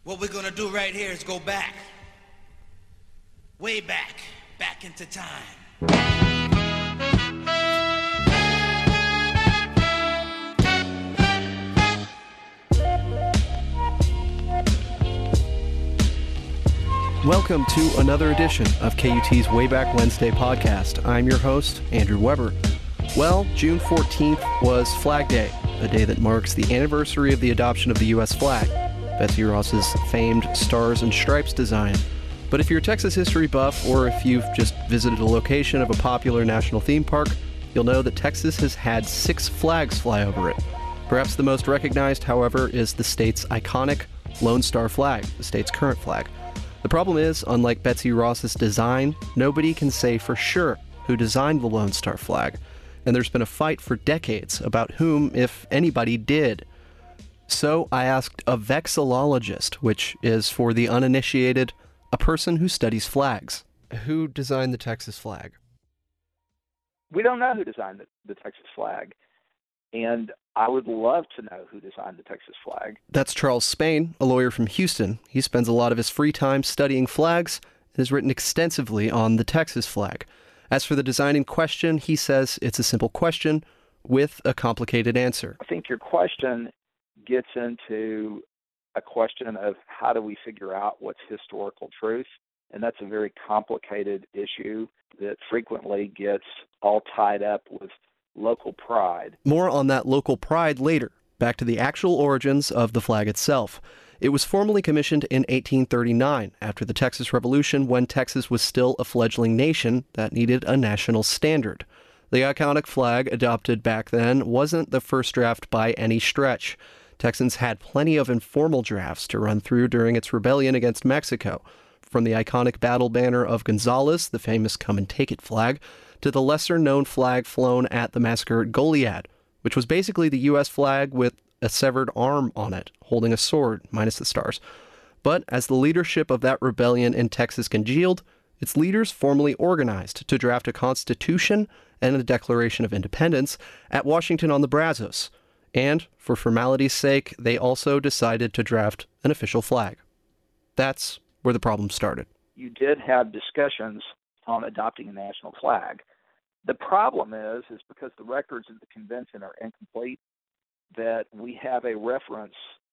What we're gonna do right here is go back. Way back. Back into time. Welcome to another edition of KUT's Wayback Wednesday podcast. I'm your host, Andrew Weber. Well, June 14th was Flag Day, a day that marks the anniversary of the adoption of the U.S. flag, Betsy Ross's famed Stars and Stripes design. But if you're a Texas history buff, or if you've just visited a location of a popular national theme park, you'll know that Texas has had 6 flags fly over it. Perhaps the most recognized, however, is the state's iconic Lone Star flag, the state's current flag. The problem is, unlike Betsy Ross's design, nobody can say for sure who designed the Lone Star flag, and there's been a fight for decades about whom, if anybody, did. So I asked a vexillologist, which is, for the uninitiated, a person who studies flags. Who designed the Texas flag? We don't know who designed the Texas flag, and I would love to know who designed the Texas flag. That's Charles Spain, a lawyer from Houston. He spends a lot of his free time studying flags and has written extensively on the Texas flag. As for the design in question, he says it's a simple question with a complicated answer. I think your question gets into a question of how do we figure out what's historical truth, and that's a very complicated issue that frequently gets all tied up with local pride. More on that local pride later. Back to the actual origins of the flag itself. It was formally commissioned in 1839, after the Texas Revolution, when Texas was still a fledgling nation that needed a national standard. The iconic flag adopted back then wasn't the first draft by any stretch. Texans had plenty of informal drafts to run through during its rebellion against Mexico, from the iconic battle banner of Gonzales, the famous Come and Take It flag, to the lesser-known flag flown at the massacre at Goliad, which was basically the U.S. flag with a severed arm on it, holding a sword, minus the stars. But as the leadership of that rebellion in Texas congealed, its leaders formally organized to draft a constitution and a Declaration of Independence at Washington on the Brazos. And, for formality's sake, they also decided to draft an official flag. That's where the problem started. You did have discussions on adopting a national flag. The problem is because the records of the convention are incomplete, that we have a reference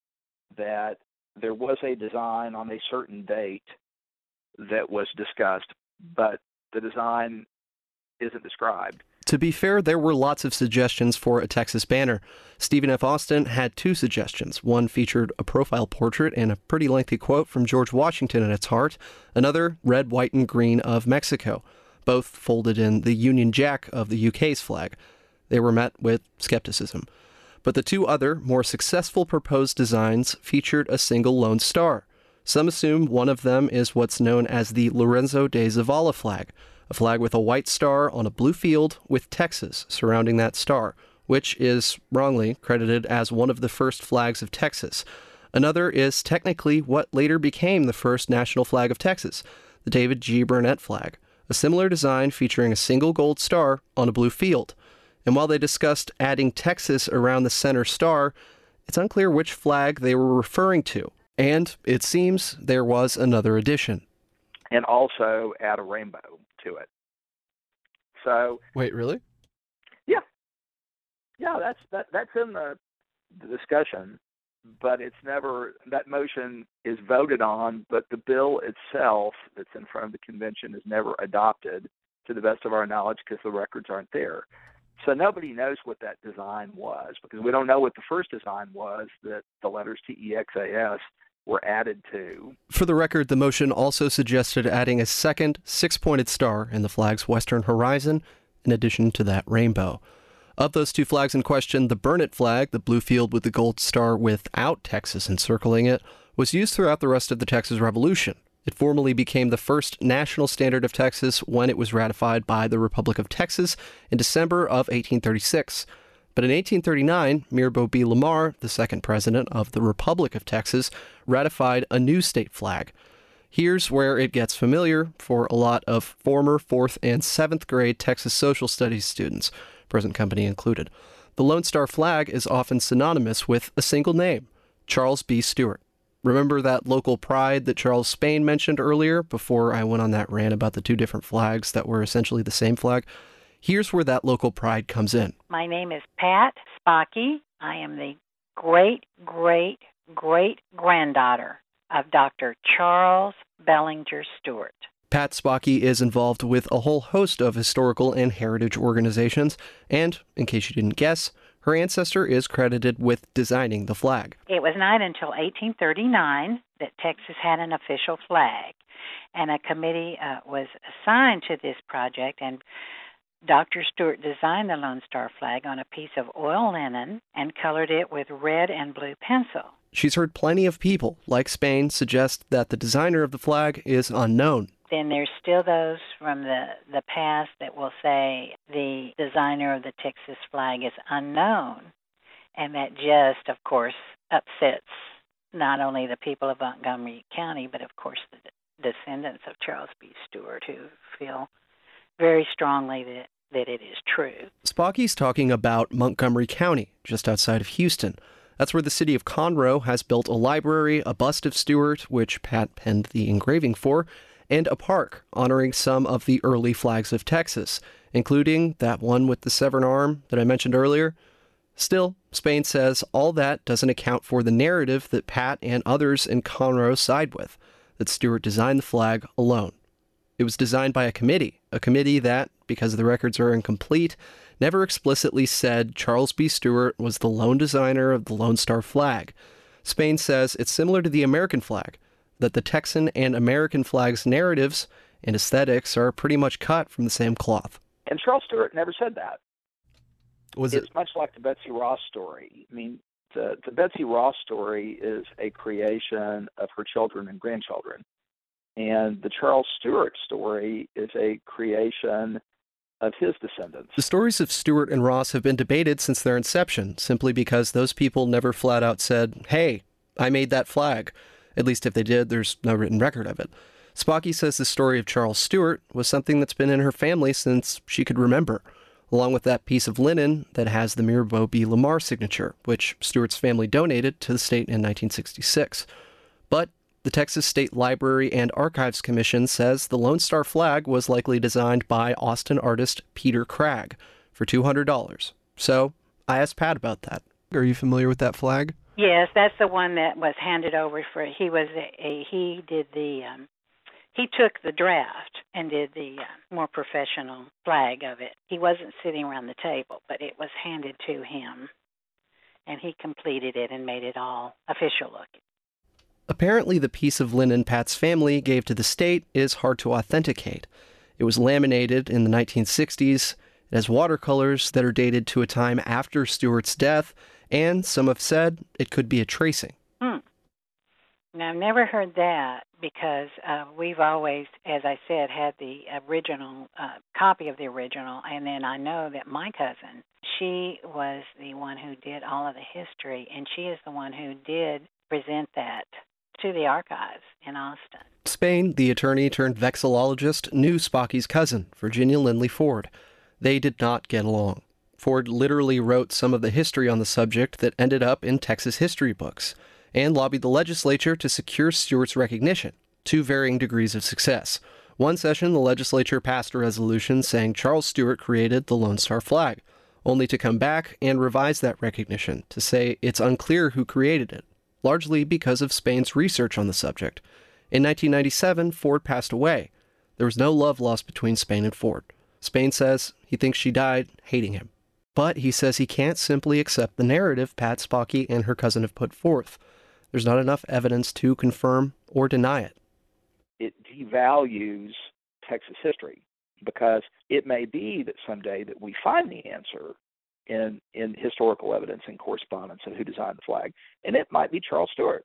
that there was a design on a certain date that was discussed, but the design isn't described. To be fair, there were lots of suggestions for a Texas banner. Stephen F. Austin had 2 suggestions. One featured a profile portrait and a pretty lengthy quote from George Washington at its heart. Another, red, white, and green of Mexico, both folded in the Union Jack of the UK's flag. They were met with skepticism. But the 2 other, more successful proposed designs featured a single lone star. Some assume one of them is what's known as the Lorenzo de Zavala flag, a flag with a white star on a blue field with Texas surrounding that star, which is wrongly credited as one of the first flags of Texas. Another is technically what later became the first national flag of Texas, the David G. Burnett flag, a similar design featuring a single gold star on a blue field. And while they discussed adding Texas around the center star, it's unclear which flag they were referring to. And it seems there was another addition. And also add a rainbow to it. So wait, really? Yeah, that's in the discussion, but it's never, that motion is voted on, but the bill itself that's in front of the convention is never adopted, to the best of our knowledge, because the records aren't there. So nobody knows what that design was, because we don't know what the first design was that the letters TEXAS were added to. For the record, the motion also suggested adding a second 6-pointed star in the flag's western horizon, in addition to that rainbow. Of those 2 flags in question, the Burnett flag, the blue field with the gold star without Texas encircling it, was used throughout the rest of the Texas Revolution. It formally became the first national standard of Texas when it was ratified by the Republic of Texas in December of 1836. But in 1839, Mirabeau B. Lamar, the second president of the Republic of Texas, ratified a new state flag. Here's where it gets familiar for a lot of former 4th and 7th grade Texas social studies students, present company included. The Lone Star flag is often synonymous with a single name, Charles B. Stewart. Remember that local pride that Charles Spain mentioned earlier before I went on that rant about the two different flags that were essentially the same flag? Here's where that local pride comes in. My name is Pat Spocky. I am the great-great-great-granddaughter of Dr. Charles Bellinger Stewart. Pat Spocky is involved with a whole host of historical and heritage organizations, and, in case you didn't guess, her ancestor is credited with designing the flag. It was not until 1839 that Texas had an official flag, and a committee was assigned to this project, and Dr. Stewart designed the Lone Star flag on a piece of oil linen and colored it with red and blue pencil. She's heard plenty of people, like Spain, suggest that the designer of the flag is unknown. Then there's still those from the past that will say the designer of the Texas flag is unknown. And that just, of course, upsets not only the people of Montgomery County, but, of course, the descendants of Charles B. Stewart, who feel very strongly that it is true. Spocky's talking about Montgomery County, just outside of Houston. That's where the city of Conroe has built a library, a bust of Stewart, which Pat penned the engraving for, and a park honoring some of the early flags of Texas, including that one with the severed arm that I mentioned earlier. Still, Spain says all that doesn't account for the narrative that Pat and others in Conroe side with, that Stewart designed the flag alone. It was designed by a committee that, because the records are incomplete, never explicitly said Charles B. Stewart was the lone designer of the Lone Star flag. Spain says it's similar to the American flag, that the Texan and American flags' narratives and aesthetics are pretty much cut from the same cloth. And Charles Stewart never said that. It's much like the Betsy Ross story. I mean, the Betsy Ross story is a creation of her children and grandchildren. And the Charles Stewart story is a creation of his descendants. The stories of Stewart and Ross have been debated since their inception, simply because those people never flat out said, "Hey, I made that flag." At least if they did, there's no written record of it. Spocky says the story of Charles Stewart was something that's been in her family since she could remember, along with that piece of linen that has the Mirabeau B. Lamar signature, which Stewart's family donated to the state in 1966. But the Texas State Library and Archives Commission says the Lone Star flag was likely designed by Austin artist Peter Cragg for $200. So I asked Pat about that. Are you familiar with that flag? Yes, that's the one that was handed over for. He took the draft and did the more professional flag of it. He wasn't sitting around the table, but it was handed to him, and he completed it and made it all official looking. Apparently, the piece of linen Pat's family gave to the state is hard to authenticate. It was laminated in the 1960s. It has watercolors that are dated to a time after Stewart's death, and some have said it could be a tracing. Now, I've never heard that because we've always, as I said, had the original copy of the original, and then I know that my cousin, she was the one who did all of the history, and she is the one who did present that to the archives in Austin. Spain, the attorney turned vexillologist, knew Spocky's cousin, Virginia Lindley Ford. They did not get along. Ford literally wrote some of the history on the subject that ended up in Texas history books, and lobbied the legislature to secure Stewart's recognition, to varying degrees of success. One session, the legislature passed a resolution saying Charles Stewart created the Lone Star flag, only to come back and revise that recognition to say it's unclear who created it, largely because of Spain's research on the subject. In 1997, Ford passed away. There was no love lost between Spain and Ford. Spain says he thinks she died hating him. But he says he can't simply accept the narrative Pat Spocky and her cousin have put forth. There's not enough evidence to confirm or deny it. It devalues Texas history because it may be that someday that we find the answer in historical evidence and correspondence of who designed the flag. And it might be Charles Stewart.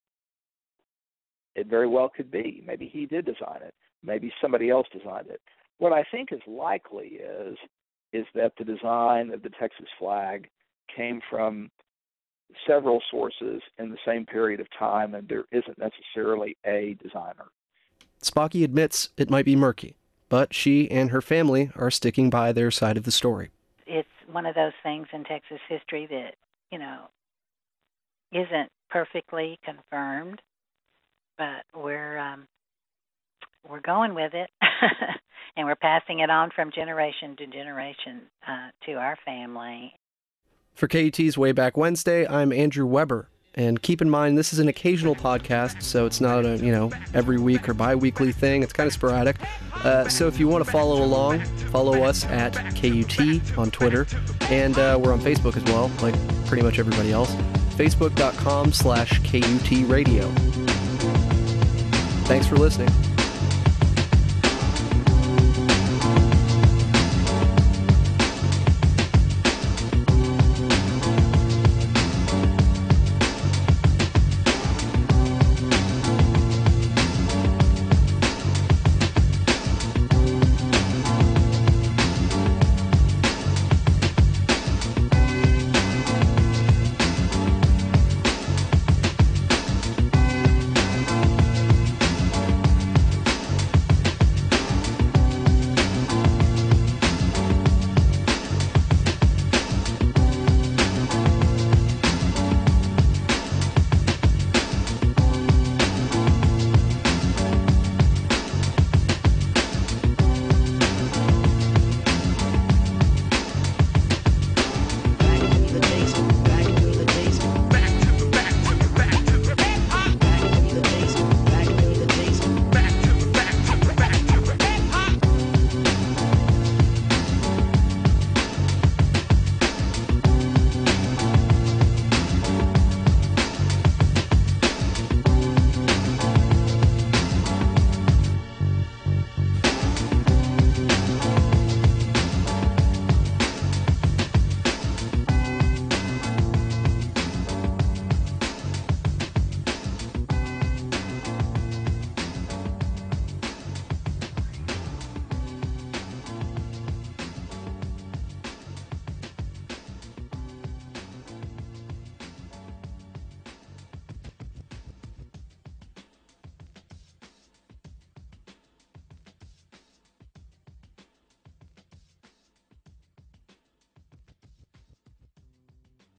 It very well could be. Maybe he did design it. Maybe somebody else designed it. What I think is likely is that the design of the Texas flag came from several sources in the same period of time, and there isn't necessarily a designer. Spocky admits it might be murky, but she and her family are sticking by their side of the story. It's one of those things in Texas history that, isn't perfectly confirmed. but we're going with it, and we're passing it on from generation to generation to our family. For KUT's Way Back Wednesday, I'm Andrew Weber. And keep in mind, this is an occasional podcast, so it's not a, every week or bi-weekly thing. It's kind of sporadic. So if you want to follow along, follow us at KUT on Twitter. And we're on Facebook as well, like pretty much everybody else. Facebook.com/KUT Radio. Thanks for listening.